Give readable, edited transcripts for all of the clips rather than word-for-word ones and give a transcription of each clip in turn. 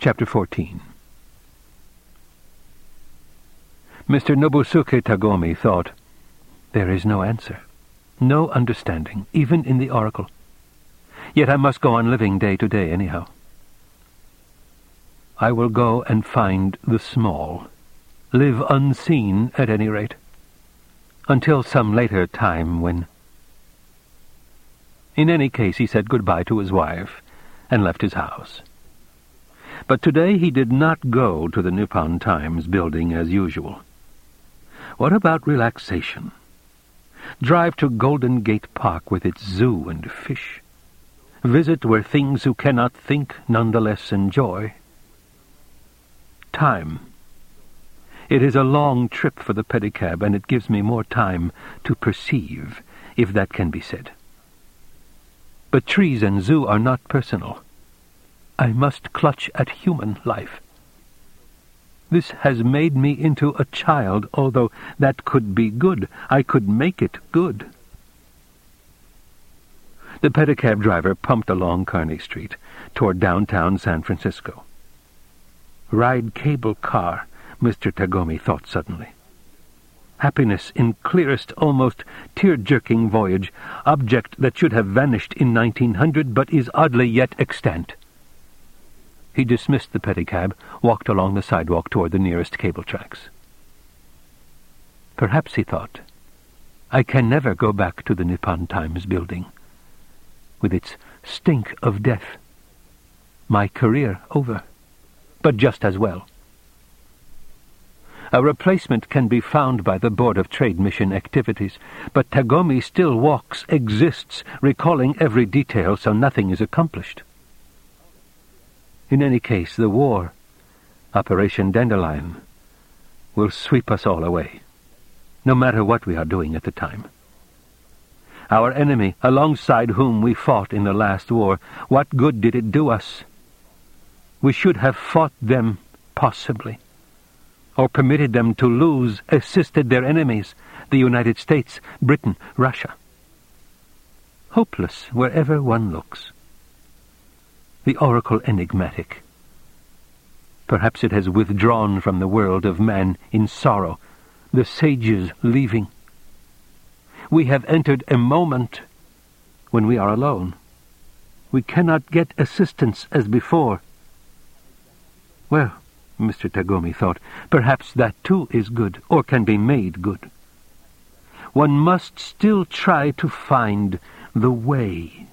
Chapter 14. Mr. Nobusuke Tagomi thought, "There is no answer, no understanding, even in the oracle. Yet I must go on living day to day anyhow. I will go and find the small, live unseen at any rate, until some later time when—" In any case, he said goodbye to his wife and left his house. But today he did not go to the Nippon Times building as usual. What about relaxation? Drive to Golden Gate Park with its zoo and fish. Visit where things who cannot think nonetheless enjoy. Time. It is a long trip for the pedicab, and it gives me more time to perceive, if that can be said. But trees and zoo are not personal. I must clutch at human life. This has made me into a child, although that could be good. I could make it good. The pedicab driver pumped along Kearny Street, toward downtown San Francisco. Ride cable car, Mr. Tagomi thought suddenly. Happiness in clearest, almost tear-jerking voyage, object that should have vanished in 1900 but is oddly yet extant. He dismissed the pedicab, walked along the sidewalk toward the nearest cable tracks. Perhaps, he thought, I can never go back to the Nippon Times building, with its stink of death. My career over, but just as well. A replacement can be found by the Board of Trade Mission Activities, but Tagomi still walks, exists, recalling every detail, so nothing is accomplished. In any case, the war, Operation Dandelion, will sweep us all away, no matter what we are doing at the time. Our enemy, alongside whom we fought in the last war, what good did it do us? We should have fought them, possibly, or permitted them to lose, assisted their enemies, the United States, Britain, Russia. Hopeless wherever one looks. The oracle enigmatic. Perhaps it has withdrawn from the world of man in sorrow, the sages leaving. We have entered a moment when we are alone. We cannot get assistance as before. Well, Mr. Tagomi thought, perhaps that too is good, or can be made good. One must still try to find the way.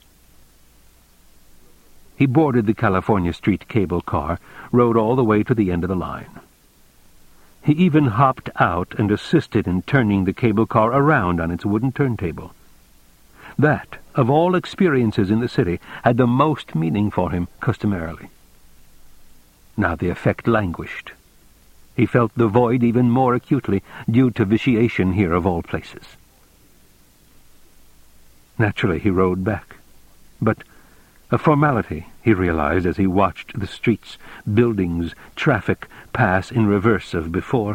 He boarded the California Street cable car, rode all the way to the end of the line. He even hopped out and assisted in turning the cable car around on its wooden turntable. That, of all experiences in the city, had the most meaning for him customarily. Now the effect languished. He felt the void even more acutely, due to vitiation here of all places. Naturally he rode back, but a formality, he realized as he watched the streets, buildings, traffic pass in reverse of before.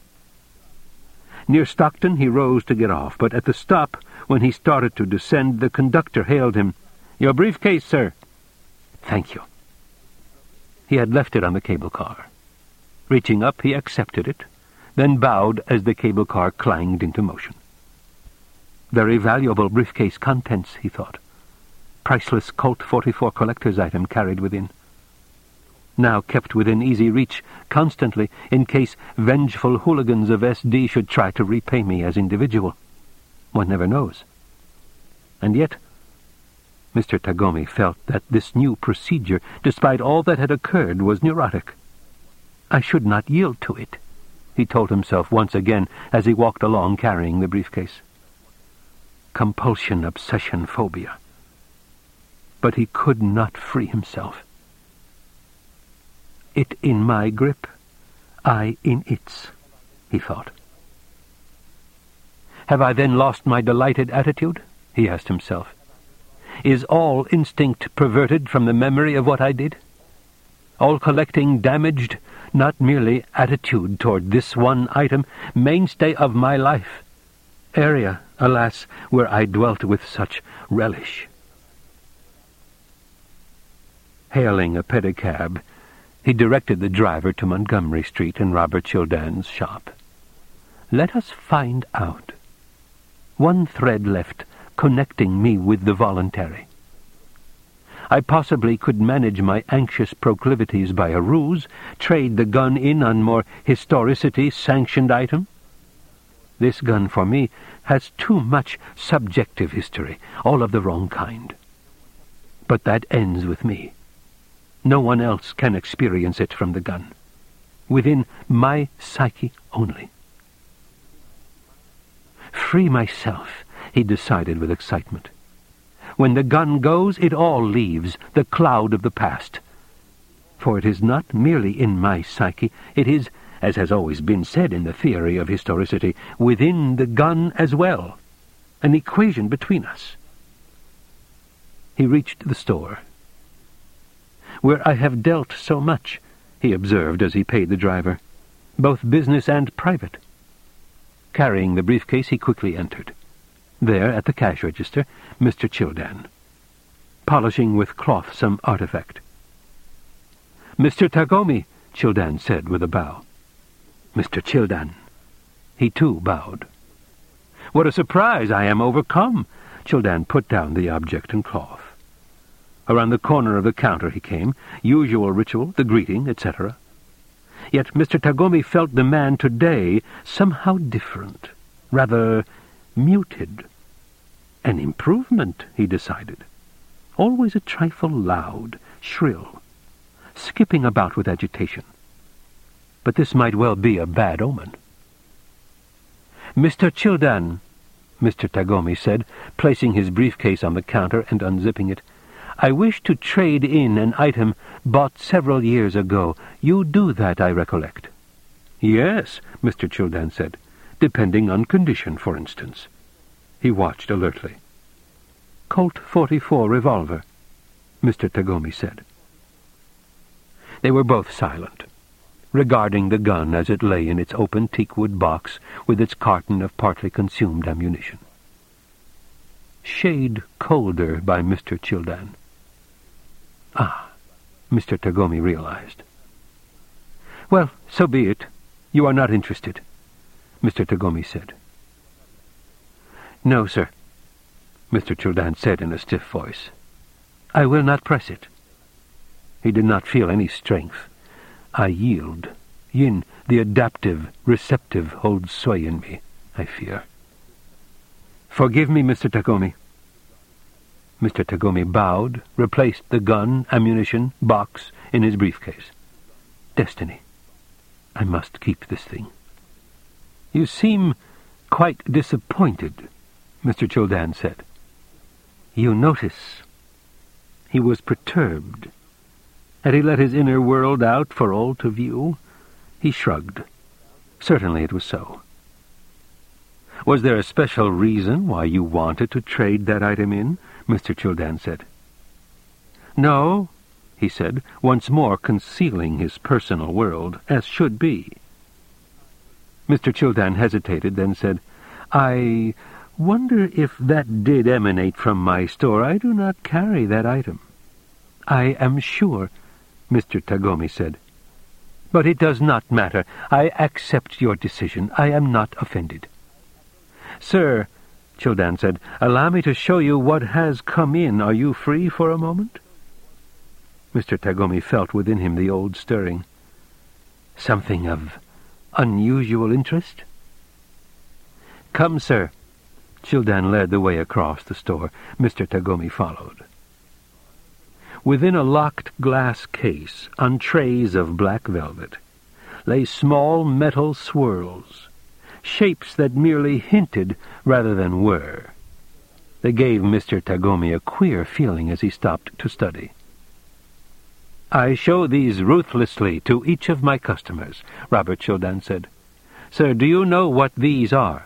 Near Stockton he rose to get off, but at the stop, when he started to descend, the conductor hailed him. "Your briefcase, sir." "Thank you." He had left it on the cable car. Reaching up, he accepted it, then bowed as the cable car clanged into motion. Very valuable briefcase contents, he thought. Priceless Colt 44 collector's item carried within. Now kept within easy reach, constantly, in case vengeful hooligans of SD should try to repay me as individual. One never knows. And yet, Mr. Tagomi felt that this new procedure, despite all that had occurred, was neurotic. I should not yield to it, he told himself once again as he walked along carrying the briefcase. Compulsion, obsession, phobia. But he could not free himself. It in my grip, I in its, he thought. Have I then lost my delighted attitude? He asked himself. Is all instinct perverted from the memory of what I did? All collecting damaged, not merely attitude toward this one item, mainstay of my life, area, alas, where I dwelt with such relish. Hailing a pedicab, He directed the driver to Montgomery Street and Robert Childan's shop. "Let us find out. One thread left, connecting me with the voluntary. I possibly could manage my anxious proclivities by a ruse, trade the gun in on more historicity-sanctioned item. This gun, for me, has too much subjective history, all of the wrong kind. But that ends with me. No one else can experience it from the gun. Within my psyche only. Free myself," he decided with excitement. "When the gun goes, it all leaves, the cloud of the past. For it is not merely in my psyche, it is, as has always been said in the theory of historicity, within the gun as well, an equation between us." He reached the store. "Where I have dealt so much," he observed as he paid the driver, "both business and private." Carrying the briefcase, he quickly entered. There, at the cash register, Mr. Childan, polishing with cloth some artifact. "Mr. Tagomi," Childan said with a bow. "Mr. Childan." He too bowed. "What a surprise! I am overcome." Childan put down the object and cloth. Around the corner of the counter he came, usual ritual, the greeting, etc. Yet Mr. Tagomi felt the man today somehow different, rather muted. An improvement, he decided. Always a trifle loud, shrill, skipping about with agitation. But this might well be a bad omen. "Mr. Childan," Mr. Tagomi said, placing his briefcase on the counter and unzipping it, "I wish to trade in an item bought several years ago. You do that, I recollect." "Yes," Mr. Childan said, "depending on condition, for instance." He watched alertly. "Colt 44 revolver," Mr. Tagomi said. They were both silent, regarding the gun as it lay in its open teakwood box with its carton of partly consumed ammunition. Shade colder by Mr. Childan. Ah, Mr. Tagomi realized. "Well, so be it. You are not interested," Mr. Tagomi said. "No, sir," Mr. Childan said in a stiff voice. "I will not press it." He did not feel any strength. "I yield. Yin, the adaptive, receptive, holds sway in me, I fear." "Forgive me, Mr. Tagomi." Mr. Tagomi bowed, replaced the gun, ammunition, box in his briefcase. "Destiny. I must keep this thing." "You seem quite disappointed," Mr. Childan said. "You notice." He was perturbed. Had he let his inner world out for all to view? He shrugged. Certainly it was so. "Was there a special reason why you wanted to trade that item in?" Mr. Childan said. "No," he said, once more concealing his personal world, as should be. Mr. Childan hesitated, then said, "I wonder if that did emanate from my store. I do not carry that item." "I am sure," Mr. Tagomi said. "But it does not matter. I accept your decision. I am not offended." "Sir," Childan said, "allow me to show you what has come in. Are you free for a moment?" Mr. Tagomi felt within him the old stirring. Something of unusual interest? "Come, sir." Childan led the way across the store. Mr. Tagomi followed. Within a locked glass case, on trays of black velvet, lay small metal swirls, shapes that merely hinted rather than were. They gave Mr. Tagomi a queer feeling as he stopped to study. "I show these ruthlessly to each of my customers," Robert Childan said. "Sir, do you know what these are?"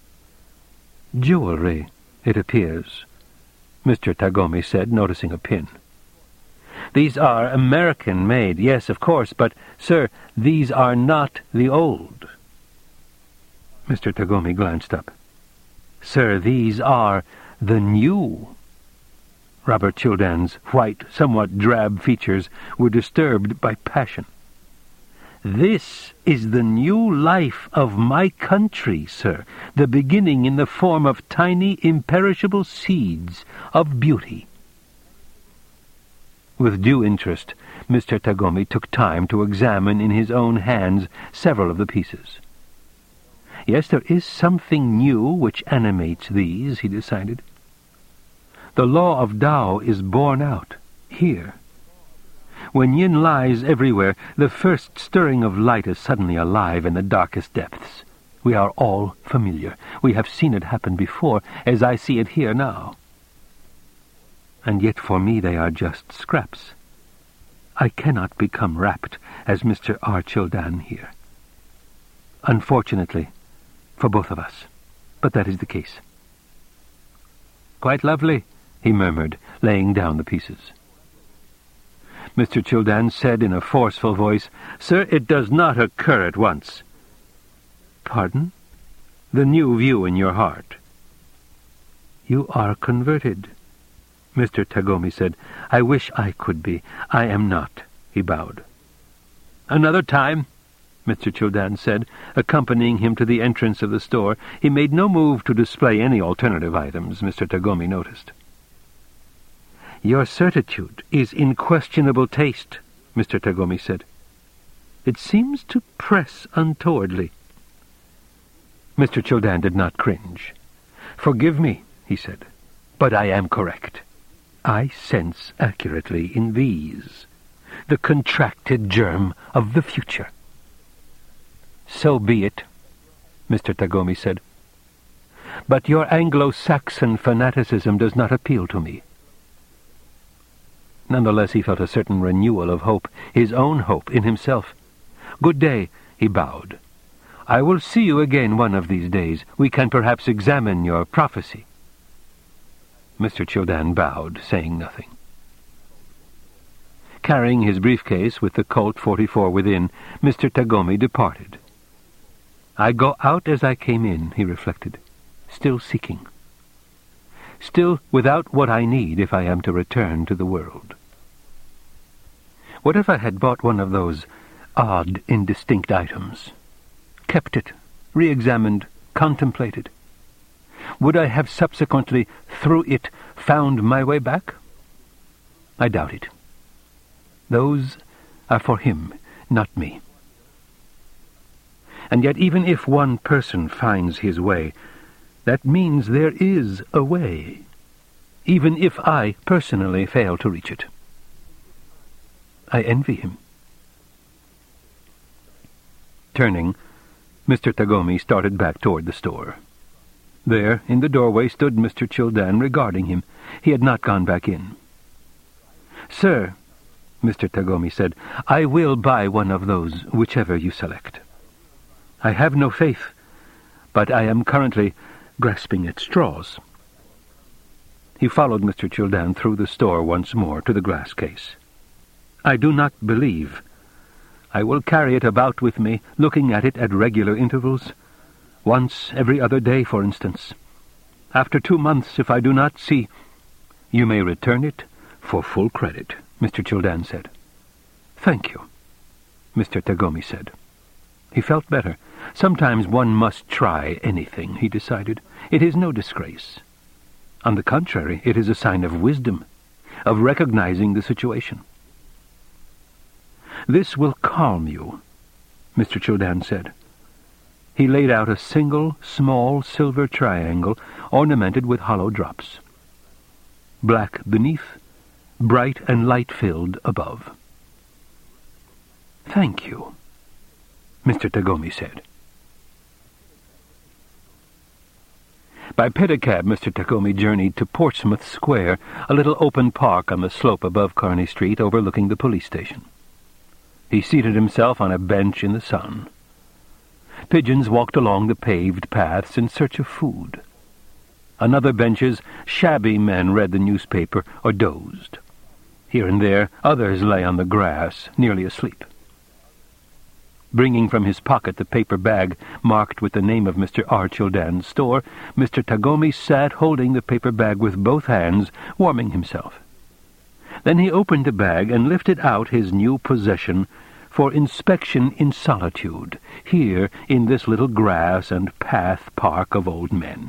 "Jewelry, it appears," Mr. Tagomi said, noticing a pin. "These are American-made, yes, of course, but, sir, these are not the old." Mr. Tagomi glanced up. "Sir, these are the new." Robert Childan's white, somewhat drab features were disturbed by passion. "This is the new life of my country, sir, the beginning in the form of tiny, imperishable seeds of beauty." With due interest, Mr. Tagomi took time to examine in his own hands several of the pieces. Yes, there is something new which animates these, he decided. The law of Tao is borne out here. When yin lies everywhere, the first stirring of light is suddenly alive in the darkest depths. We are all familiar. We have seen it happen before, as I see it here now. And yet for me they are just scraps. I cannot become rapt as Mr. R. Childan here. Unfortunately, for both of us. But that is the case. "Quite lovely," he murmured, laying down the pieces. Mr. Childan said in a forceful voice, "Sir, it does not occur at once." "Pardon?" "The new view in your heart." "You are converted," Mr. Tagomi said. "I wish I could be. I am not," he bowed. "Another time," Mr. Childan said, accompanying him to the entrance of the store. He made no move to display any alternative items, Mr. Tagomi noticed. "Your certitude is in questionable taste," Mr. Tagomi said. "It seems to press untowardly." Mr. Childan did not cringe. "Forgive me," he said, "but I am correct. I sense accurately in these the contracted germ of the future." "So be it," Mr. Tagomi said. "But your Anglo-Saxon fanaticism does not appeal to me." Nonetheless, he felt a certain renewal of hope, his own hope in himself. "Good day," he bowed. "I will see you again one of these days. We can perhaps examine your prophecy." Mr. Childan bowed, saying nothing. Carrying his briefcase with the Colt 44 within, Mr. Tagomi departed. "I go out as I came in," he reflected, "still seeking. Still without what I need if I am to return to the world. What if I had bought one of those odd, indistinct items? Kept it, re-examined, contemplated? Would I have subsequently, through it, found my way back? I doubt it. Those are for him, not me. And yet even if one person finds his way, that means there is a way, even if I personally fail to reach it. I envy him." Turning, Mr. Tagomi started back toward the store. There, in the doorway, stood Mr. Childan regarding him. He had not gone back in. "Sir," Mr. Tagomi said, "I will buy one of those, whichever you select. I have no faith, but I am currently grasping at straws." He followed Mr. Childan through the store once more to the glass case. "I do not believe. I will carry it about with me, looking at it at regular intervals. Once every other day, for instance. After 2 months, if I do not see—" "You may return it for full credit," Mr. Childan said. "Thank you," Mr. Tagomi said. He felt better. Sometimes one must try anything, he decided. It is no disgrace. On the contrary, it is a sign of wisdom, of recognizing the situation. "This will calm you," Mr. Childan said. He laid out a single, small silver triangle ornamented with hollow drops. Black beneath, bright and light-filled above. "Thank you," Mr. Tagomi said. By pedicab, Mr. Tagomi journeyed to Portsmouth Square, a little open park on the slope above Kearney Street overlooking the police station. He seated himself on a bench in the sun. Pigeons walked along the paved paths in search of food. On other benches, shabby men read the newspaper or dozed. Here and there, others lay on the grass, nearly asleep. Bringing from his pocket the paper bag marked with the name of Mr. R. Childan's store, Mr. Tagomi sat holding the paper bag with both hands, warming himself. Then he opened the bag and lifted out his new possession for inspection in solitude, here in this little grass and path park of old men.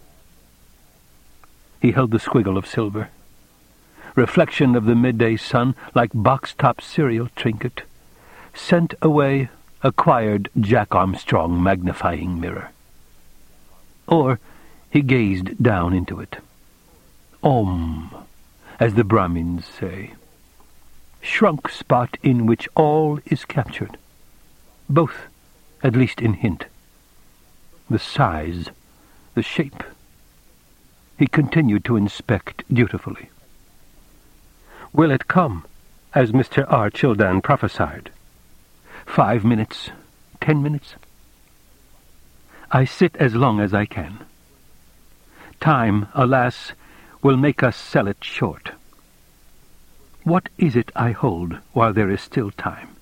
He held the squiggle of silver, reflection of the midday sun like box-top cereal trinket, sent away acquired Jack Armstrong magnifying mirror. Or he gazed down into it. Om, as the Brahmins say. Shrunk spot in which all is captured. Both, at least in hint. The size, the shape. He continued to inspect dutifully. Will it come, as Mr. R. Childan prophesied? 5 minutes, 10 minutes? I sit as long as I can. Time, alas, will make us sell it short. What is it I hold while there is still time?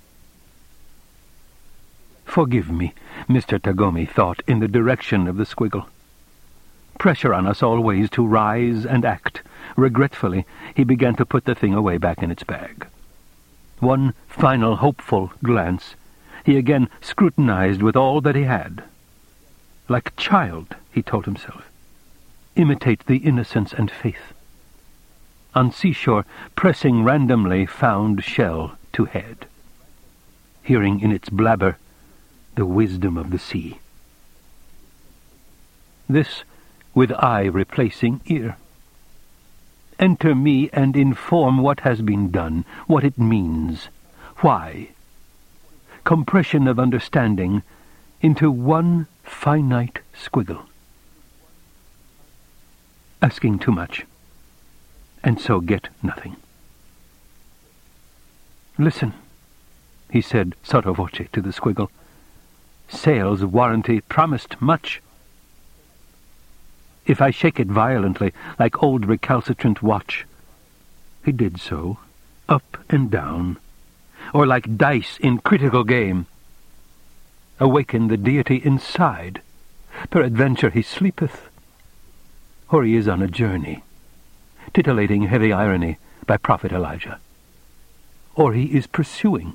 Forgive me, Mr. Tagomi thought in the direction of the squiggle. Pressure on us always to rise and act. Regretfully, he began to put the thing away back in its bag. One final hopeful glance, he again scrutinized with all that he had. Like a child, he told himself. Imitate the innocence and faith. On seashore, pressing randomly found shell to head. Hearing in its blabber the wisdom of the sea. This with eye replacing ear. Enter me and inform what has been done, what it means, why. Compression of understanding into one finite squiggle. Asking too much, and so get nothing. Listen, he said sotto voce to the squiggle. Sales warranty promised much. If I shake it violently, like old recalcitrant watch. He did so, up and down, or like dice in critical game. Awaken the deity inside. Peradventure he sleepeth. Or he is on a journey, titillating heavy irony by Prophet Elijah. Or he is pursuing.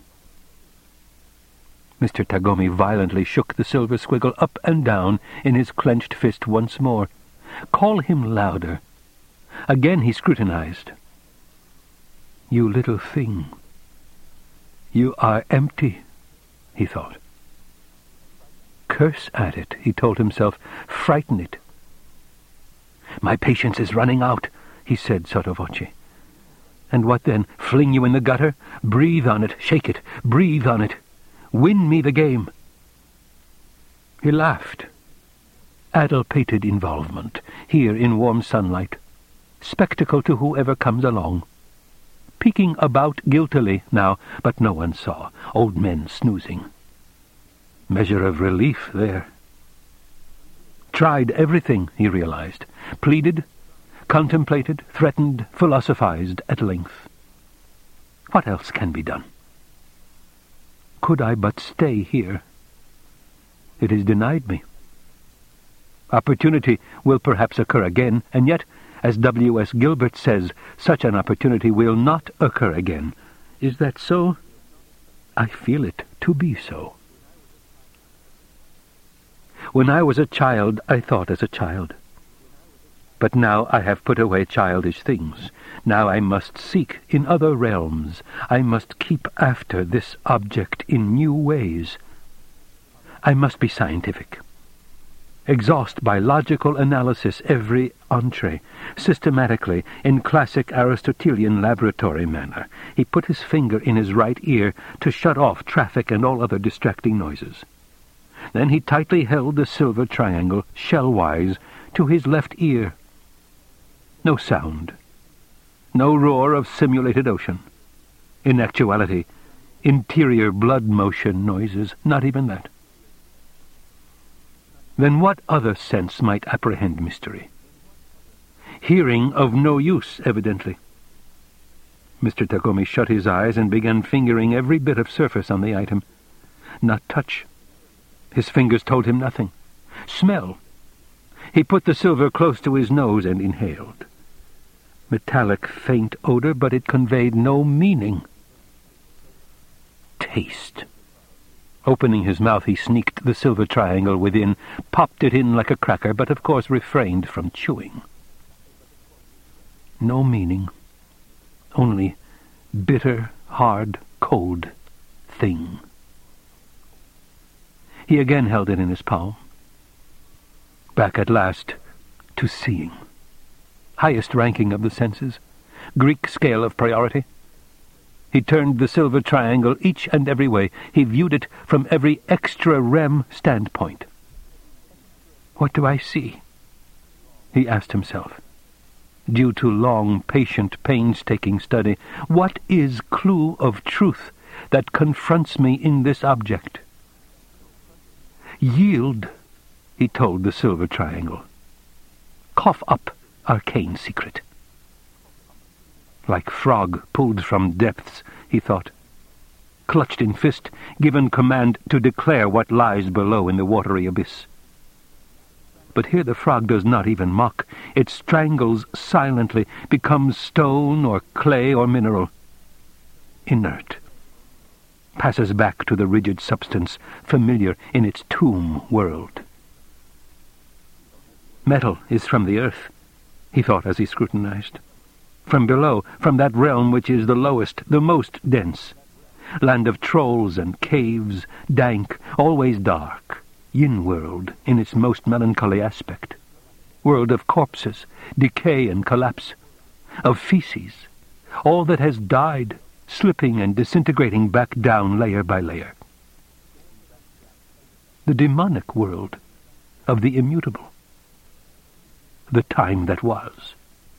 Mr. Tagomi violently shook the silver squiggle up and down in his clenched fist once more. Call him louder. Again he scrutinized. You little thing. You are empty, he thought. Curse at it, he told himself. Frighten it. My patience is running out, he said sotto voce. And what then? Fling you in the gutter? Breathe on it, shake it, breathe on it. Win me the game. He laughed. Addle-pated involvement, here in warm sunlight. Spectacle to whoever comes along. Peeking about guiltily now, but no one saw. Old men snoozing. Measure of relief there. Tried everything, he realized. Pleaded, contemplated, threatened, philosophized at length. What else can be done? Could I but stay here? It is denied me. Opportunity will perhaps occur again, and yet, as W.S. Gilbert says, such an opportunity will not occur again. Is that so? I feel it to be so. When I was a child, I thought as a child. But now I have put away childish things. Now I must seek in other realms. I must keep after this object in new ways. I must be scientific. Exhaust by logical analysis every entree, systematically, in classic Aristotelian laboratory manner. He put his finger in his right ear to shut off traffic and all other distracting noises. Then he tightly held the silver triangle, shell-wise, to his left ear. No sound. No roar of simulated ocean. In actuality, interior blood motion noises, not even that. Then what other sense might apprehend mystery? Hearing of no use, evidently. Mr. Tagomi shut his eyes and began fingering every bit of surface on the item. not touch. His fingers told him nothing. Smell. He put the silver close to his nose and inhaled. Metallic, faint odor, but it conveyed no meaning. Taste. Opening his mouth, he sneaked the silver triangle within, popped it in like a cracker, but of course refrained from chewing. No meaning. Only bitter, hard, cold thing. He again held it in his palm. Back at last to seeing. Highest ranking of the senses. Greek scale of priority. He turned the silver triangle each and every way. He viewed it from every extra-rem standpoint. What do I see? He asked himself. Due to long, patient, painstaking study, what is clue of truth that confronts me in this object? Yield, he told the silver triangle. Cough up arcane secret. Like frog pulled from depths, he thought. Clutched in fist, given command to declare what lies below in the watery abyss. But here the frog does not even mock. It strangles silently, becomes stone or clay or mineral. Inert. Passes back to the rigid substance, familiar in its tomb world. Metal is from the earth, he thought as he scrutinized. From below, from that realm which is the lowest, the most dense. Land of trolls and caves, dank, always dark. Yin world in its most melancholy aspect. World of corpses, decay and collapse. Of feces, all that has died, slipping and disintegrating back down layer by layer. The demonic world of the immutable. The time that was.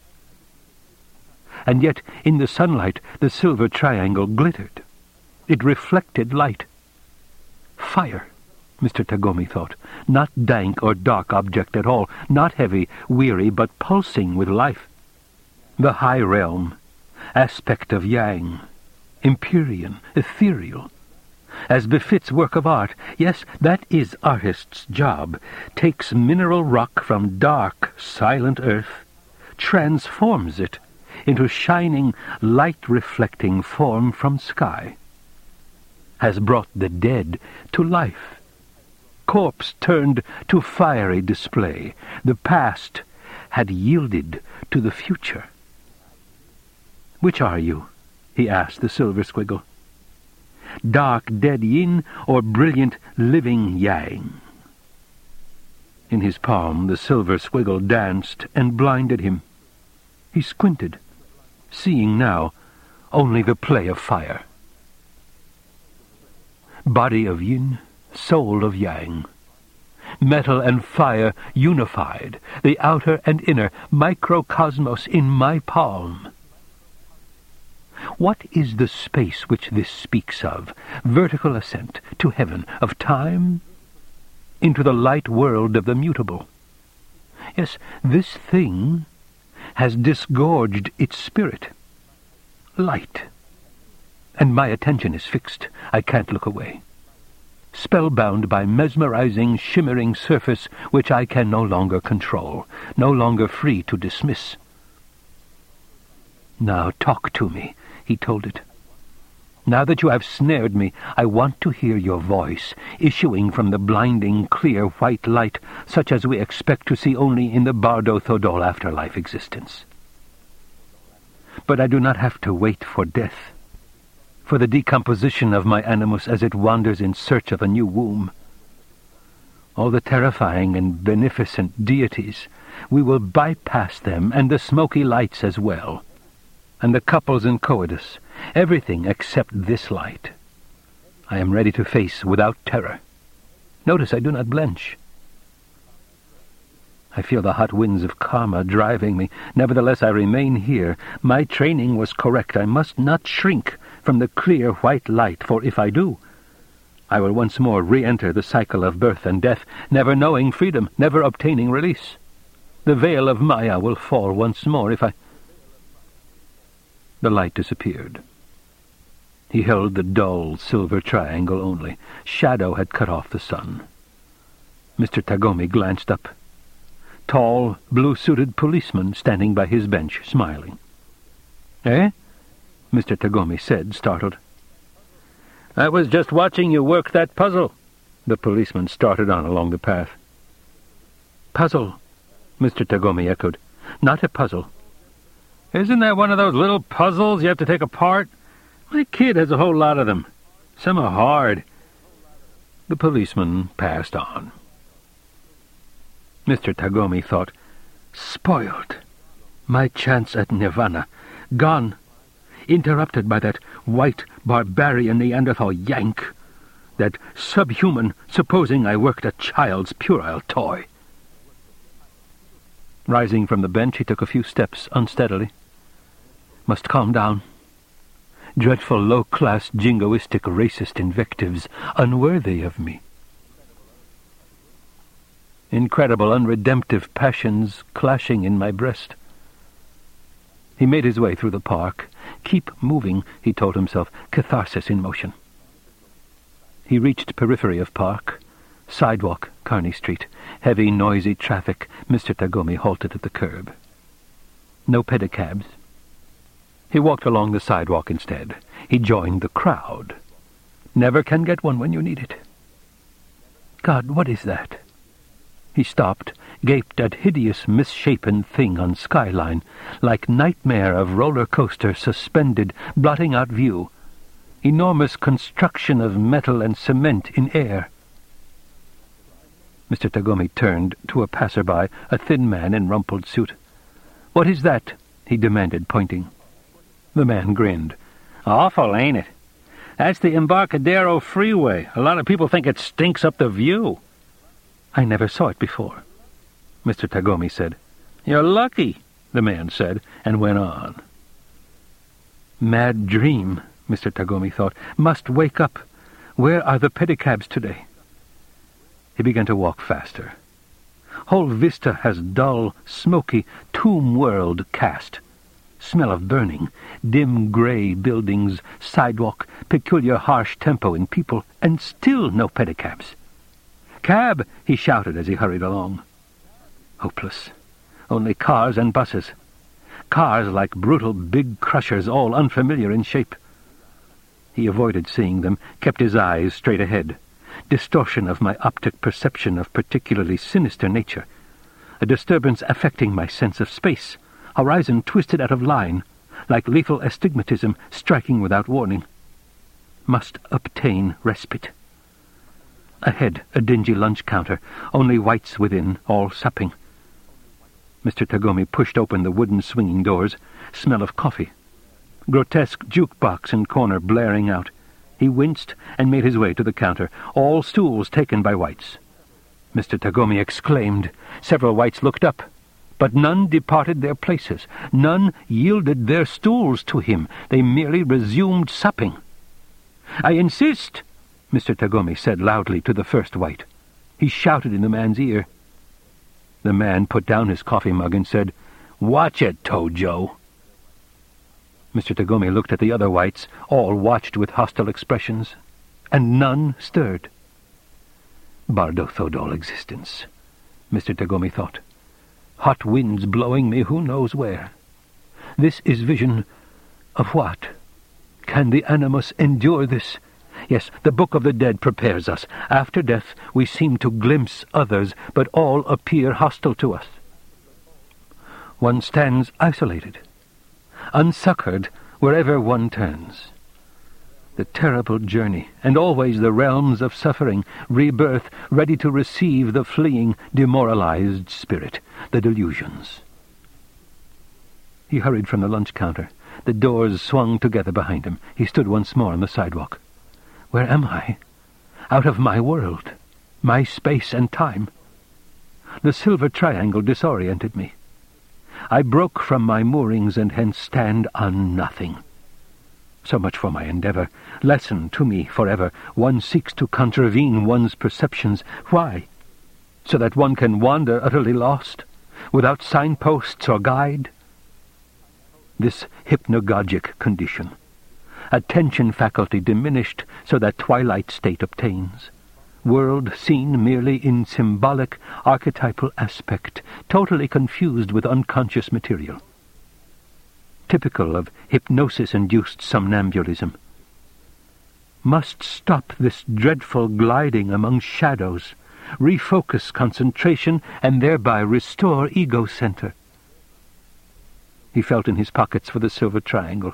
And yet, in the sunlight, the silver triangle glittered. It reflected light. Fire, Mr. Tagomi thought. Not dank or dark object at all. Not heavy, weary, but pulsing with life. The high realm, aspect of Yang. Empyrean, ethereal. As befits work of art. Yes, that is artist's job. Takes mineral rock from dark, silent earth, transforms it into shining, light-reflecting form from sky. Has brought the dead to life. Corpse turned to fiery display. The past had yielded to the future. Which are you? He asked the silver squiggle. Dark dead yin or brilliant living yang? In his palm the silver squiggle danced and blinded him. He squinted, seeing now only the play of fire. Body of yin, soul of yang. Metal and fire unified, the outer and inner microcosmos in my palm. What is the space which this speaks of? Vertical ascent to heaven, of time into the light world of the mutable. Yes, this thing has disgorged its spirit. Light. And my attention is fixed. I can't look away. Spellbound by mesmerizing, shimmering surface which I can no longer control, no longer free to dismiss. Now talk to me, he told it. Now that you have snared me, I want to hear your voice, issuing from the blinding, clear white light, such as we expect to see only in the Bardo Thodol afterlife existence. But I do not have to wait for death, for the decomposition of my animus as it wanders in search of a new womb. All the terrifying and beneficent deities, we will bypass them, and the smoky lights as well, and the couples in coitus, everything except this light. I am ready to face without terror. Notice I do not blench. I feel the hot winds of karma driving me. Nevertheless, I remain here. My training was correct. I must not shrink from the clear white light, for if I do, I will once more re-enter the cycle of birth and death, never knowing freedom, never obtaining release. The veil of Maya will fall once more if I... The light disappeared. He held the dull silver triangle only. Shadow had cut off the sun. Mr. Tagomi glanced up. Tall, blue-suited policeman standing by his bench, smiling. "Eh?" Mr. Tagomi said, startled. "I was just watching you work that puzzle." The policeman started on along the path. "Puzzle," Mr. Tagomi echoed. "Not a puzzle." "Isn't that one of those little puzzles you have to take apart? My kid has a whole lot of them. Some are hard." The policeman passed on. Mr. Tagomi thought, spoiled. My chance at nirvana. Gone. Interrupted by that white barbarian Neanderthal yank. That subhuman, supposing I worked a child's puerile toy. Rising from the bench, he took a few steps unsteadily. Must calm down. Dreadful low-class, jingoistic, racist invectives, unworthy of me. Incredible, unredemptive passions clashing in my breast. He made his way through the park. Keep moving, he told himself, catharsis in motion. He reached periphery of park. Sidewalk, Kearny Street. Heavy, noisy traffic. Mr. Tagomi halted at the curb. No pedicabs. He walked along the sidewalk instead. He joined the crowd. Never can get one when you need it. God, what is that? He stopped, gaped at hideous misshapen thing on skyline, like nightmare of roller coaster suspended, blotting out view. Enormous construction of metal and cement in air. Mr. Tagomi turned to a passerby, a thin man in rumpled suit. "What is that?" he demanded, pointing. The man grinned. "Awful, ain't it? That's the Embarcadero Freeway. A lot of people think it stinks up the view." "I never saw it before," Mr. Tagomi said. "You're lucky," the man said, and went on. Mad dream, Mr. Tagomi thought. Must wake up. Where are the pedicabs today? He began to walk faster. Whole vista has dull, smoky, tomb world cast. Smell of burning, dim grey buildings, sidewalk, peculiar harsh tempo in people, and still no pedicabs. "Cab!" he shouted as he hurried along. Hopeless. Only cars and buses. Cars like brutal big crushers, all unfamiliar in shape. He avoided seeing them, kept his eyes straight ahead. Distortion of my optic perception of particularly sinister nature. A disturbance affecting my sense of space. Horizon twisted out of line, like lethal astigmatism striking without warning. Must obtain respite. Ahead, a dingy lunch counter, only whites within, all supping. Mr. Tagomi pushed open the wooden swinging doors. Smell of coffee. Grotesque jukebox in corner blaring out. He winced and made his way to the counter. All stools taken by whites. Mr. Tagomi exclaimed. Several whites looked up, but none departed their places. None yielded their stools to him. They merely resumed supping. "I insist," Mr. Tagomi said loudly to the first white. He shouted in the man's ear. The man put down his coffee mug and said, "Watch it, Tojo." Mr. Tagomi looked at the other whites. All watched with hostile expressions, and none stirred. Bardo Thodol existence, Mr. Tagomi thought. Hot winds blowing me who knows where. This is vision of what? Can the animus endure this? Yes, the Book of the Dead prepares us. After death we seem to glimpse others, but all appear hostile to us. One stands isolated, unsuccored wherever one turns. The terrible journey, and always the realms of suffering, rebirth, ready to receive the fleeing, demoralized spirit, the delusions. He hurried from the lunch counter. The doors swung together behind him. He stood once more on the sidewalk. Where am I? Out of my world, my space and time. The silver triangle disoriented me. I broke from my moorings and hence stand on nothing. So much for my endeavor. Lesson to me forever. One seeks to contravene one's perceptions. Why? So that one can wander utterly lost, without signposts or guide? This hypnagogic condition. attention faculty diminished so that twilight state obtains. World seen merely in symbolic, archetypal aspect, totally confused with unconscious material. Typical of hypnosis-induced somnambulism. Must stop this dreadful gliding among shadows, refocus concentration, and thereby restore ego center. He felt in his pockets for the silver triangle.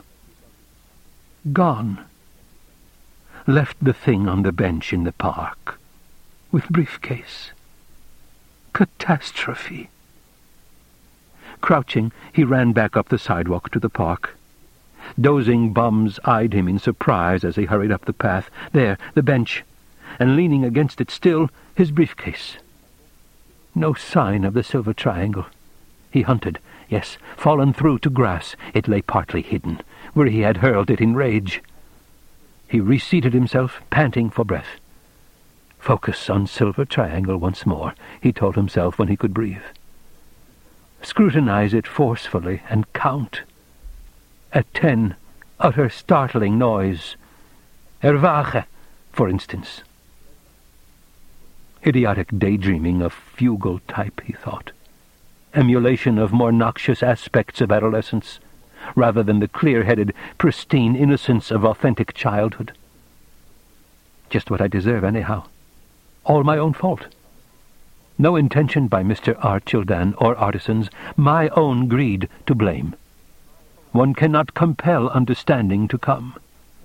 Gone. Left the thing on the bench in the park. With briefcase. Catastrophe. Crouching, he ran back up the sidewalk to the park. Dozing bums eyed him in surprise as he hurried up the path. There, the bench, and leaning against it still, his briefcase. No sign of the silver triangle. He hunted. Yes, fallen through to grass. It lay partly hidden, where he had hurled it in rage. He reseated himself, panting for breath. Focus on silver triangle once more, he told himself when he could breathe. Scrutinize it forcefully and count. At 10, utter startling noise. Erwache, for instance. Idiotic daydreaming of fugal type, he thought. Emulation of more noxious aspects of adolescence, rather than the clear-headed, pristine innocence of authentic childhood. Just what I deserve, anyhow. All my own fault. No intention by Mr. R. Childan or artisans, my own greed to blame. One cannot compel understanding to come.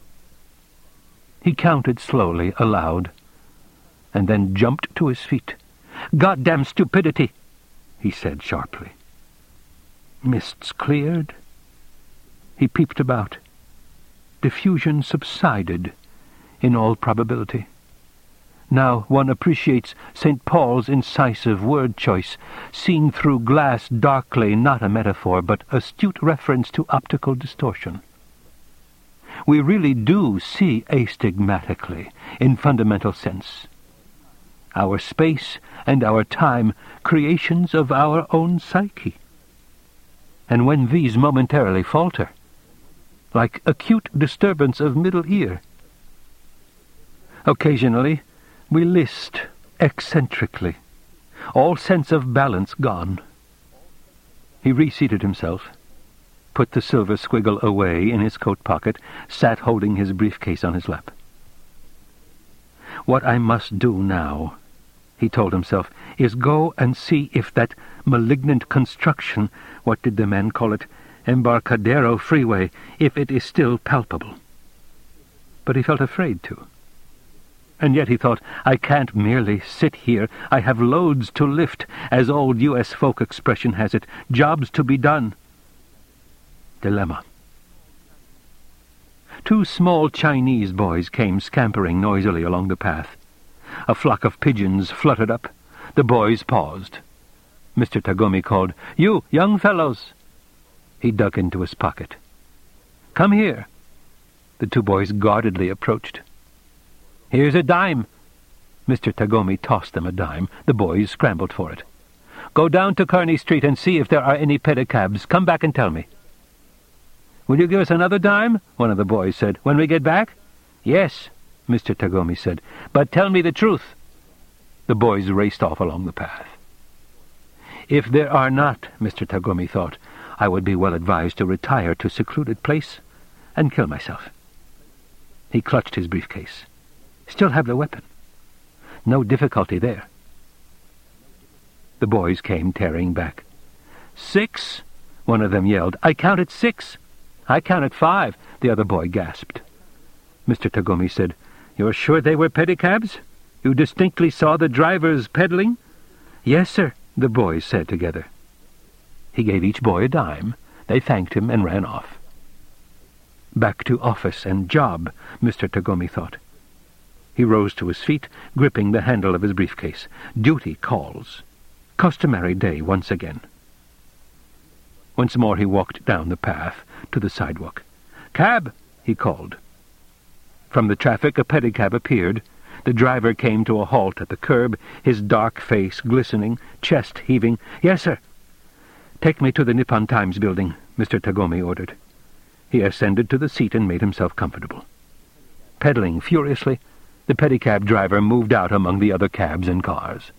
He counted slowly, aloud, and then jumped to his feet. "Goddamn stupidity!" he said sharply. Mists cleared. He peeped about. Diffusion subsided, in all probability. Now one appreciates St. Paul's incisive word choice, seen through glass darkly, not a metaphor, but astute reference to optical distortion. We really do see astigmatically, in fundamental sense. Our space and our time, creations of our own psyche. And when these momentarily falter, like acute disturbance of middle ear, occasionally we list eccentrically, all sense of balance gone. He reseated himself, put the silver squiggle away in his coat pocket, sat holding his briefcase on his lap. What I must do now, he told himself, is go and see if that malignant construction, what did the men call it, Embarcadero Freeway, if it is still palpable. But he felt afraid to. And yet, he thought, I can't merely sit here. I have loads to lift, as old U.S. folk expression has it, jobs to be done. Dilemma. 2 small Chinese boys came scampering noisily along the path. A flock of pigeons fluttered up. The boys paused. Mr. Tagomi called, "You, young fellows!" He dug into his pocket. "Come here." The 2 boys guardedly approached. "Here's a dime." Mr. Tagomi tossed them a dime. The boys scrambled for it. "Go down to Kearney Street and see if there are any pedicabs. Come back and tell me." "Will you give us another dime?" one of the boys said. "When we get back?" "Yes," Mr. Tagomi said. "But tell me the truth." The boys raced off along the path. If there are not, Mr. Tagomi thought, I would be well advised to retire to secluded place and kill myself. He clutched his briefcase. Still have the weapon. No difficulty there. The boys came tearing back. "6!" one of them yelled. "I counted 6. "I counted 5, the other boy gasped. Mr. Tagomi said, "You're sure they were pedicabs? You distinctly saw the drivers pedaling?" "Yes, sir," the boys said together. He gave each boy a dime. They thanked him and ran off. Back to office and job, Mr. Tagomi thought. He rose to his feet, gripping the handle of his briefcase. Duty calls. Customary day once again. Once more he walked down the path to the sidewalk. "Cab!" he called. From the traffic a pedicab appeared. The driver came to a halt at the curb, his dark face glistening, chest heaving. "Yes, sir." "Take me to the Nippon Times building," Mr. Tagomi ordered. He ascended to the seat and made himself comfortable. Pedaling furiously, the pedicab driver moved out among the other cabs and cars.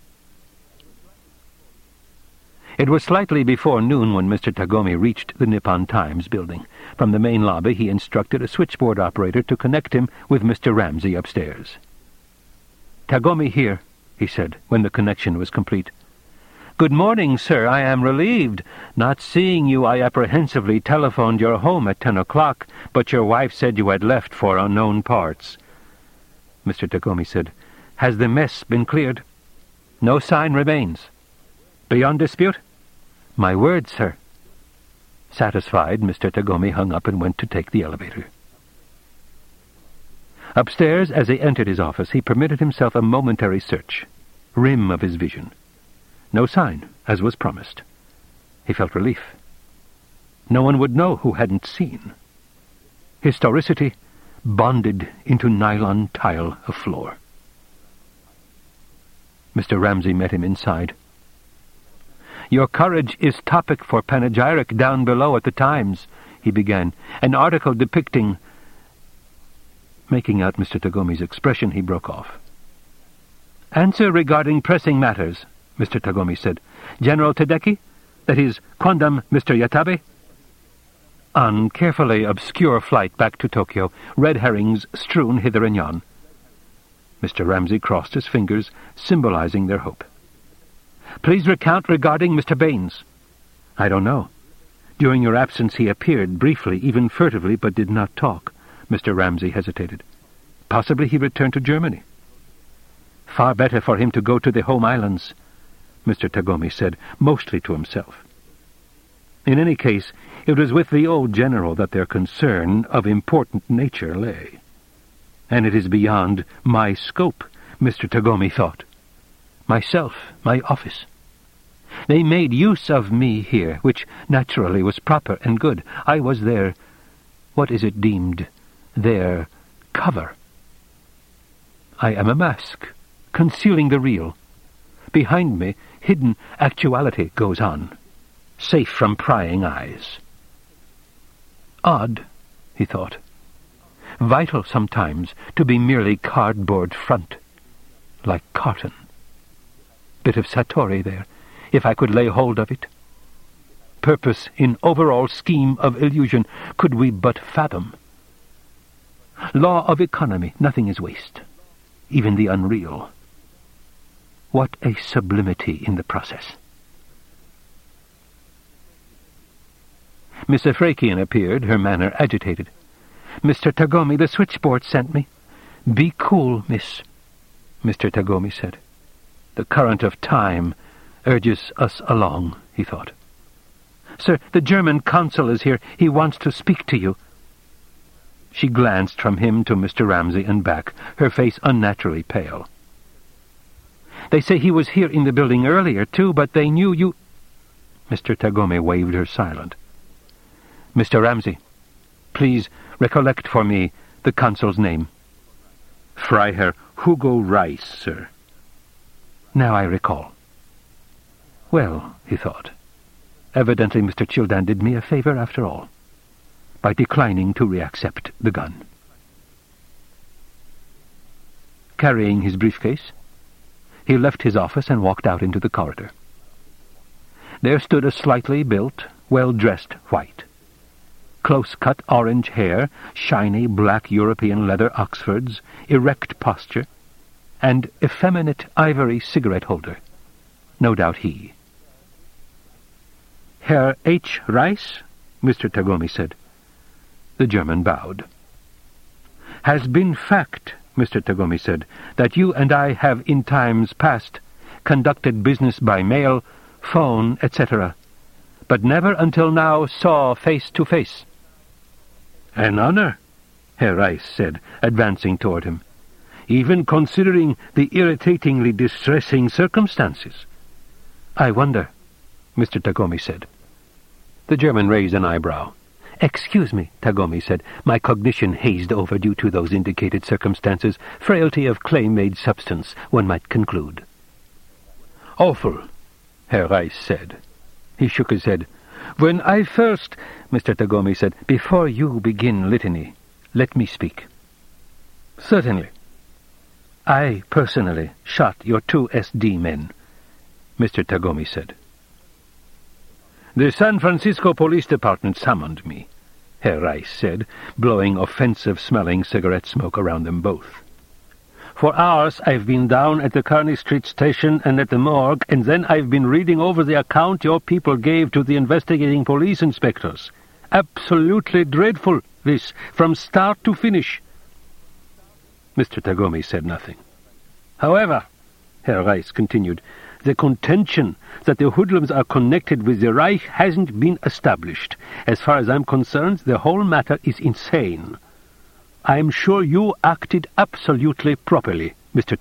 It was slightly before noon when Mr. Tagomi reached the Nippon Times building. From the main lobby he instructed a switchboard operator to connect him with Mr. Ramsay upstairs. "Tagomi here," he said, when the connection was complete. "Good morning, sir. I am relieved. Not seeing you, I apprehensively telephoned your home at 10 o'clock, but your wife said you had left for unknown parts." Mr. Tagomi said, "Has the mess been cleared?" "No sign remains." "Beyond dispute?" "My word, sir." Satisfied, Mr. Tagomi hung up and went to take the elevator. Upstairs, as he entered his office, he permitted himself a momentary search. Rim of his vision. No sign, as was promised. He felt relief. No one would know who hadn't seen. Historicity bonded into nylon tile of floor. Mr. Ramsay met him inside. "Your courage is topic for panegyric down below at the Times," he began. "An article depicting—" Making out Mr. Tagomi's expression, he broke off. "Answer regarding pressing matters," Mr. Tagomi said. "General Tadeki? That is, quondam Mr. Yatabe?" "On carefully obscure flight back to Tokyo, red herrings strewn hither and yon." Mr. Ramsay crossed his fingers, symbolizing their hope. "Please recount regarding Mr. Baines." "I don't know. During your absence he appeared, briefly, even furtively, but did not talk." Mr. Ramsay hesitated. "Possibly he returned to Germany." "Far better for him to go to the home islands," Mr. Tagomi said, mostly to himself. In any case, it was with the old general that their concern of important nature lay. "And it is beyond my scope," Mr. Tagomi thought. "Myself, my office. They made use of me here, which naturally was proper and good. I was their, what is it deemed, their cover. I am a mask, concealing the real. Behind me, hidden actuality goes on, safe from prying eyes." Odd, he thought. Vital sometimes to be merely cardboard front, like cotton. Bit of Satori there, if I could lay hold of it. Purpose in overall scheme of illusion, could we but fathom. Law of economy, nothing is waste, even the unreal. What a sublimity in the process. Miss Afrakian appeared, her manner agitated. "Mr. Tagomi, the switchboard sent me." "Be cool, miss," Mr. Tagomi said. "The current of time urges us along," he thought. "Sir, the German consul is here. He wants to speak to you." She glanced from him to Mr. Ramsay and back, her face unnaturally pale. "They say he was here in the building earlier, too, but they knew you—" Mr. Tagomi waved her silent. "Mr. Ramsay, please recollect for me the consul's name." "Freiherr Hugo Reis, sir." "Now I recall." Well, he thought, evidently Mr. Childan did me a favor after all, by declining to reaccept the gun. Carrying his briefcase, he left his office and walked out into the corridor. There stood a slightly built, well-dressed white. Close-cut orange hair, shiny black European leather Oxfords, erect posture, and effeminate ivory cigarette holder. No doubt he. "Herr H. Reis?" Mr. Tagomi said. The German bowed. "Has been fact," Mr. Tagomi said, "that you and I have in times past conducted business by mail, phone, etc., but never until now saw face to face." "An honor," Herr Reis said, advancing toward him, "even considering the irritatingly distressing circumstances." "I wonder," Mr. Tagomi said. The German raised an eyebrow. "Excuse me," Tagomi said, "my cognition hazed over due to those indicated circumstances. Frailty of clay-made substance, one might conclude." "Awful," Herr Reis said. He shook his head. When I first... Mr. Tagomi said, "Before you begin litany, let me speak." "Certainly." "I personally shot your 2 SD men," Mr. Tagomi said. "The San Francisco Police Department summoned me," Herr Rice said, blowing offensive-smelling cigarette smoke around them both. "For hours I've been down at the Kearny Street station and at the morgue, and then I've been reading over the account your people gave to the investigating police inspectors. Absolutely dreadful, this, from start to finish." Mr. Tagomi said nothing. "However," Herr Rice continued, "the contention that the hoodlums are connected with the Reich hasn't been established. As far as I'm concerned, the whole matter is insane. I'm sure you acted absolutely properly, Mr.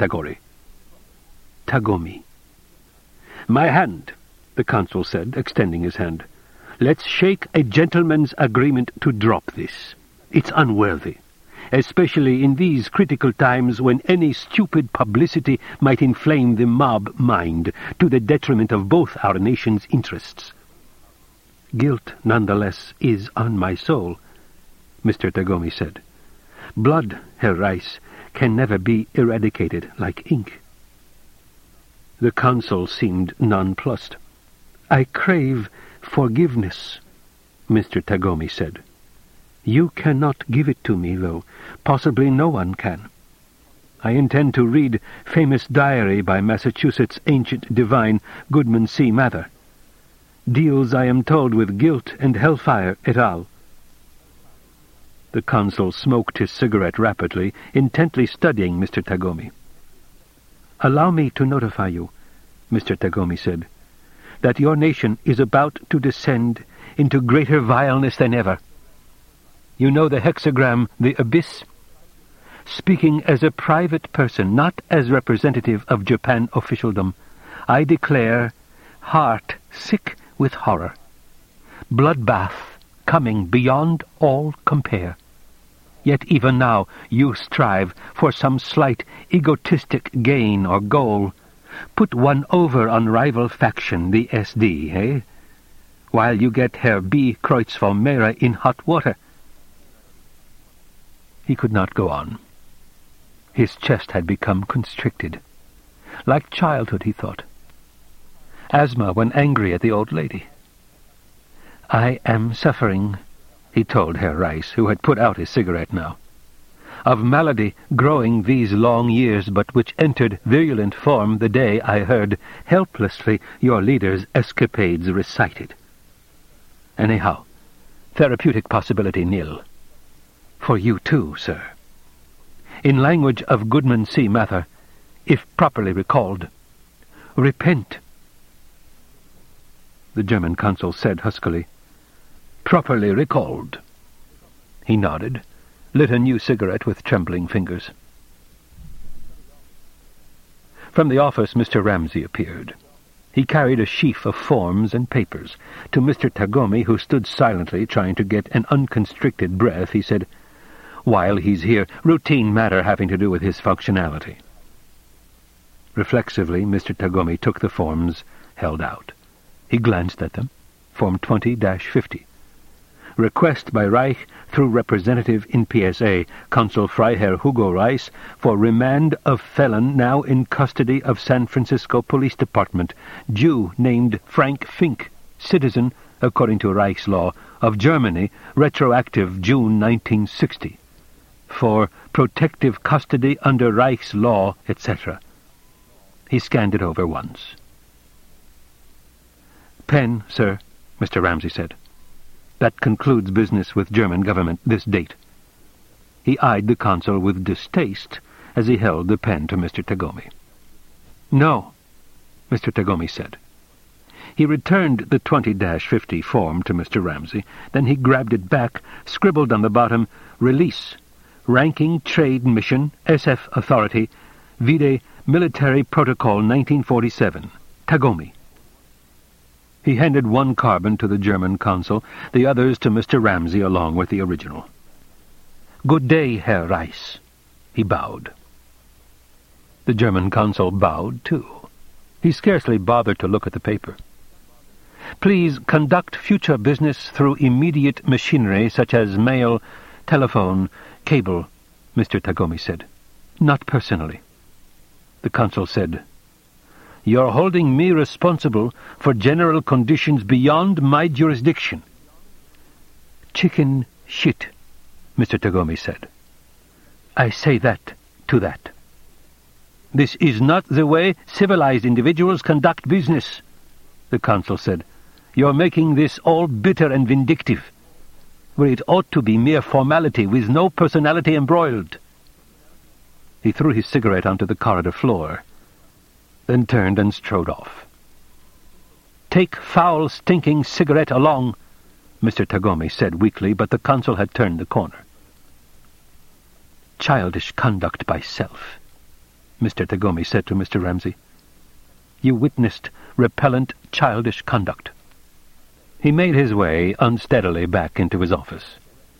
Tagomi." "My hand," the consul said, extending his hand. "Let's shake a gentleman's agreement to drop this. It's unworthy, especially in these critical times when any stupid publicity might inflame the mob mind to the detriment of both our nation's interests." "Guilt, nonetheless, is on my soul," Mr. Tagomi said. "Blood, Herr Rice, can never be eradicated like ink." The consul seemed nonplussed. "I crave forgiveness," Mr. Tagomi said. "You cannot give it to me, though. Possibly no one can. I intend to read famous diary by Massachusetts ancient divine Goodman C. Mather. Deals, I am told, with guilt and hellfire et al." The consul smoked his cigarette rapidly, intently studying Mr. Tagomi. "Allow me to notify you," Mr. Tagomi said, "that your nation is about to descend into greater vileness than ever. You know the hexagram, the abyss? Speaking as a private person, not as representative of Japan officialdom, I declare, heart sick with horror. Bloodbath coming beyond all compare. Yet even now you strive for some slight egotistic gain or goal. Put one over on rival faction, the SD, eh? While you get Herr B. Kreutzvollmehre in hot water." He could not go on. His chest had become constricted. Like childhood, he thought. Asthma when angry at the old lady. "I am suffering," he told Herr Rice, who had put out his cigarette now, "of malady growing these long years, but which entered virulent form the day I heard helplessly your leader's escapades recited. Anyhow, therapeutic possibility nil. For you too, sir. In language of Goodman C. Mather, if properly recalled, repent." The German consul said huskily, "Properly recalled." He nodded, lit a new cigarette with trembling fingers. From the office Mr. Ramsay appeared. He carried a sheaf of forms and papers. To Mr. Tagomi, who stood silently trying to get an unconstricted breath, he said, "While he's here, routine matter having to do with his functionality." Reflexively, Mr. Tagomi took the forms held out. He glanced at them. Form 20-50. Request by Reich through representative in PSA, Consul Freiherr Hugo Rice, for remand of felon now in custody of San Francisco Police Department, Jew named Frank Fink, citizen, according to Reich's law, of Germany, retroactive June 1960. For protective custody under Reich's law, etc. He scanned it over once. "Pen, sir," Mr. Ramsay said. "That concludes business with German government this date." He eyed the consul with distaste as he held the pen to Mr. Tagomi. "No," Mr. Tagomi said. He returned the 20-50 form to Mr. Ramsay. Then he grabbed it back, scribbled on the bottom, "Release. Ranking Trade Mission, SF Authority, Vide Military Protocol 1947. Tagomi." He handed one carbon to the German consul, the others to Mr. Ramsay along with the original. "Good day, Herr Rice." He bowed. The German consul bowed, too. He scarcely bothered to look at the paper. Please conduct future business through immediate machinery such as mail, telephone, cable, Mr. Tagomi said. Not personally. The consul said, You're holding me responsible for general conditions beyond my jurisdiction. Chicken shit, Mr. Tagomi said. I say that to that. This is not the way civilized individuals conduct business, the consul said. You're making this all bitter and vindictive, where it ought to be mere formality with no personality embroiled. He threw his cigarette onto the corridor floor, then turned and strode off. Take foul, stinking cigarette along, Mr. Tagomi said weakly, but the consul had turned the corner. Childish conduct by self, Mr. Tagomi said to Mr. Ramsay. You witnessed repellent, childish conduct. He made his way unsteadily back into his office.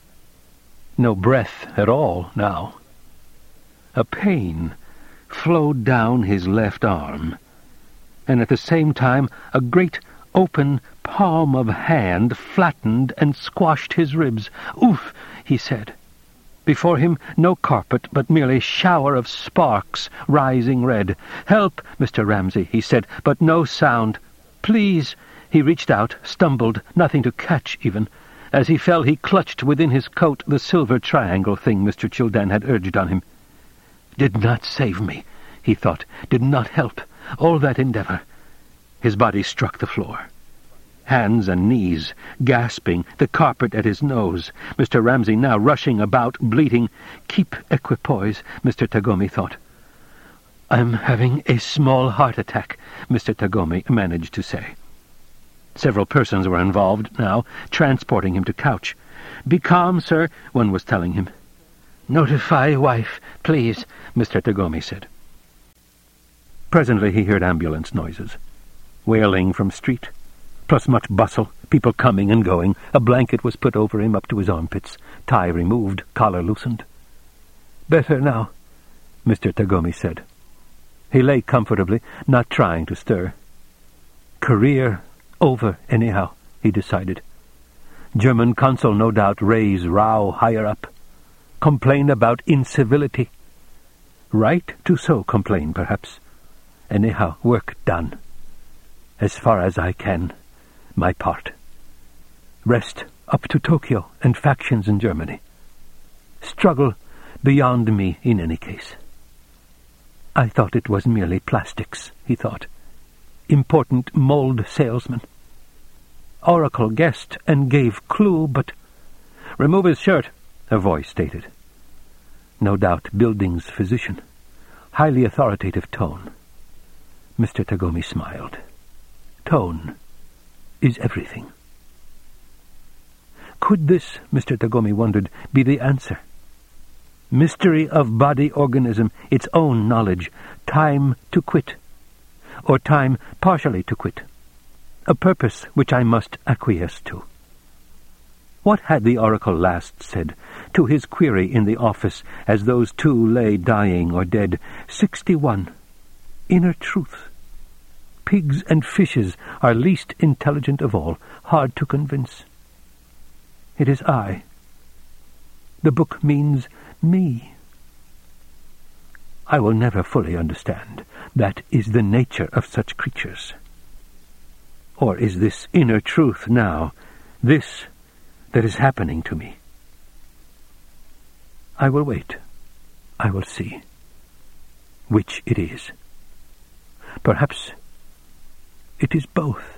No breath at all now. A pain flowed down his left arm, and at the same time a great open palm of hand flattened and squashed his ribs. Oof, he said. Before him no carpet, but merely shower of sparks rising red. Help, Mr. Ramsay, he said, but no sound. Please. He reached out, stumbled, nothing to catch even. As he fell, he clutched within his coat the silver triangle thing Mr. Childan had urged on him. Did not save me, he thought, did not help. All that endeavor. His body struck the floor. Hands and knees, gasping, the carpet at his nose. Mr. Ramsay now rushing about, bleating. Keep equipoise, Mr. Tagomi thought. I'm having a small heart attack, Mr. Tagomi managed to say. Several persons were involved now, transporting him to couch. Be calm, sir, one was telling him. Notify wife, please, Mr. Tagomi said. Presently he heard ambulance noises. Wailing from street, plus much bustle, people coming and going. A blanket was put over him up to his armpits, tie removed, collar loosened. Better now, Mr. Tagomi said. He lay comfortably, not trying to stir. Career over anyhow, he decided. German consul no doubt raise row higher up. Complain about incivility. Right to so complain, perhaps. Anyhow, work done. As far as I can, my part. Rest up to Tokyo and factions in Germany. Struggle beyond me in any case. I thought it was merely plastics, he thought. Important mold salesman. Oracle guessed and gave clue, but... Remove his shirt, a voice stated. No doubt Bilding's physician. Highly authoritative tone. Mr. Tagomi smiled. Tone is everything. Could this, Mr. Tagomi wondered, be the answer? Mystery of body organism, its own knowledge, time to quit, or time partially to quit, a purpose which I must acquiesce to. What had the oracle last said to his query in the office as those two lay dying or dead? 61. Inner truth. Pigs and fishes are least intelligent of all, hard to convince. It is I. The book means me. I will never fully understand. That is the nature of such creatures. Or is this inner truth now, this that is happening to me? I will wait. I will see. Which it is. Perhaps it is both.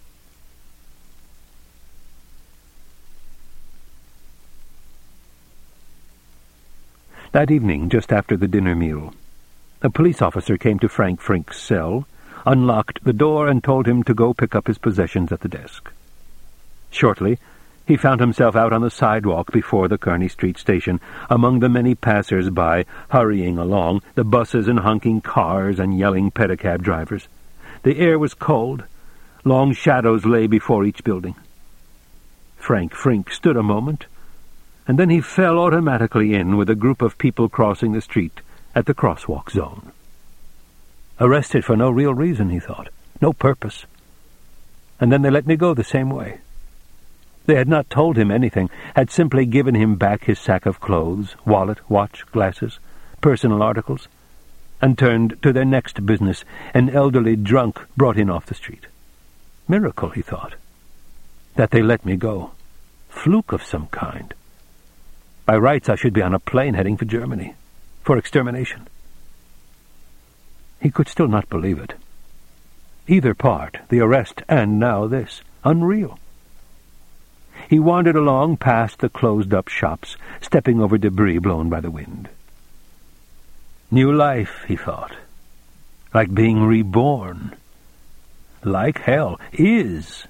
That evening, just after the dinner meal, a police officer came to Frank Frink's cell, unlocked the door, and told him to go pick up his possessions at the desk. Shortly, he found himself out on the sidewalk before the Kearney Street station, among the many passers-by hurrying along, the buses and honking cars and yelling pedicab drivers. The air was cold. Long shadows lay before each building. Frank Frink stood a moment, and then he fell automatically in with a group of people crossing the street at the crosswalk zone. Arrested for no real reason, he thought. No purpose. and then they let me go the same way. They had not told him anything, had simply given him back his sack of clothes, wallet, watch, glasses, personal articles, and turned to their next business, an elderly drunk brought in off the street. Miracle, he thought, that they let me go. Fluke of some kind. By rights I should be on a plane heading for Germany, for extermination. He could still not believe it. Either part, the arrest and now this, unreal. He wandered along past the closed-up shops, stepping over debris blown by the wind. New life, he thought. Like being reborn. Like hell is.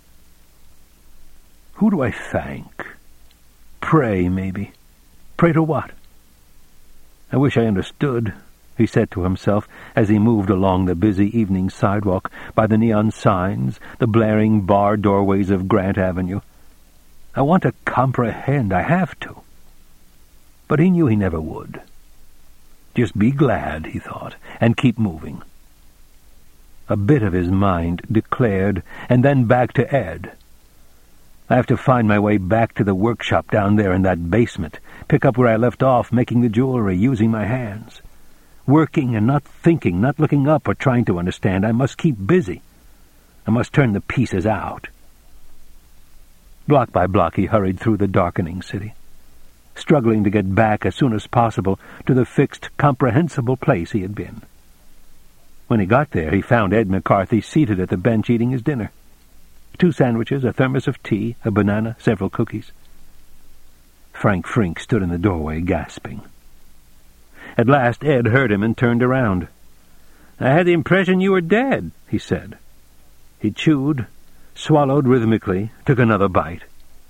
Who do I thank? Pray, maybe. Pray to what? I wish I understood, he said to himself as he moved along the busy evening sidewalk by the neon signs, the blaring bar doorways of Grant Avenue. I want to comprehend, I have to. But he knew he never would. Just be glad, he thought, and keep moving. A bit of his mind declared, and then back to Ed. I have to find my way back to the workshop down there in that basement, pick up where I left off, making the jewelry, using my hands. Working and not thinking, not looking up or trying to understand. I must keep busy. I must turn the pieces out. Block by block he hurried through the darkening city, struggling to get back as soon as possible to the fixed, comprehensible place he had been. When he got there, he found Ed McCarthy seated at the bench eating his dinner. 2 sandwiches, a thermos of tea, a banana, several cookies. Frank Frink stood in the doorway, gasping. At last Ed heard him and turned around. "I had the impression you were dead," he said. He chewed, swallowed rhythmically, took another bite.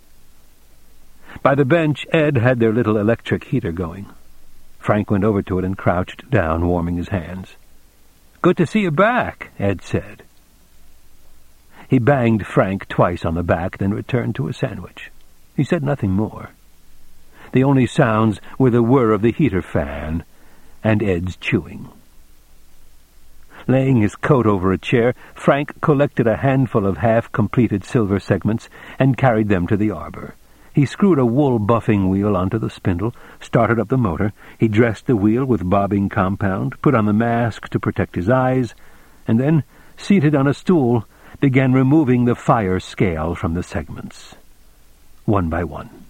By the bench, Ed had their little electric heater going. Frank went over to it and crouched down, warming his hands. "Good to see you back," Ed said. He banged Frank twice on the back, then returned to a sandwich. He said nothing more. The only sounds were the whir of the heater fan and Ed's chewing. Laying his coat over a chair, Frank collected a handful of half-completed silver segments and carried them to the arbor. He screwed a wool buffing wheel onto the spindle, started up the motor. He dressed the wheel with bobbing compound, put on the mask to protect his eyes, and then, seated on a stool, began removing the fire scale from the segments, one by one.